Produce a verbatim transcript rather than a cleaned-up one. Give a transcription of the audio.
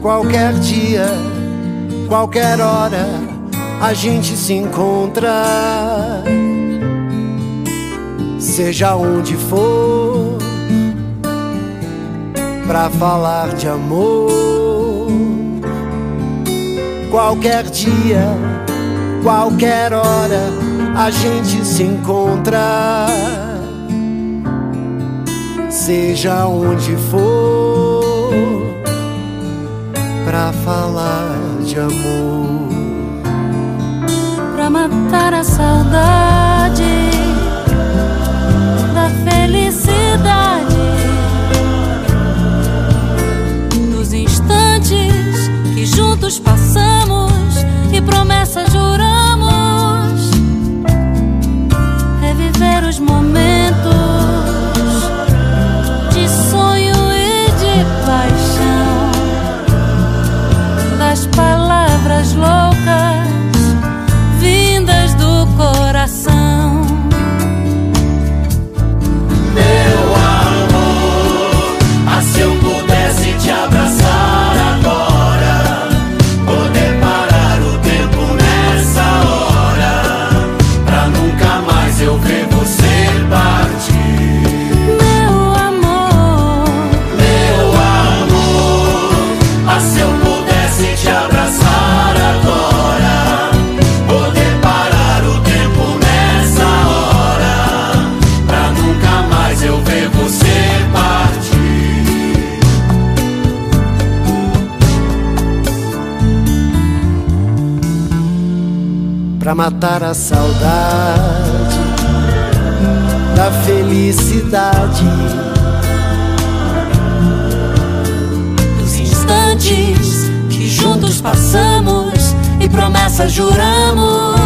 Qualquer dia, qualquer hora, a gente se encontra. Seja onde for, pra falar de amor. Qualquer dia, qualquer hora, a gente se encontra. Seja onde for, pra falar de amor. Pra matar a saudade da felicidade, dos instantes que juntos passamos e promessas juramos. Reviver os momentos de sonho e de paixão, das palavras loucas vindas do coração. Meu amor, ah, se eu pudesse te abraçar agora, poder parar o tempo nessa hora, pra nunca mais eu ver você partir. Meu amor, Meu amor, ah, se eu pudesse te abraçar agora, poder parar o tempo nessa hora, pra nunca mais eu ver você partir. Pra matar a saudade da felicidade, dos instantes que juntos passamos e promessas juramos.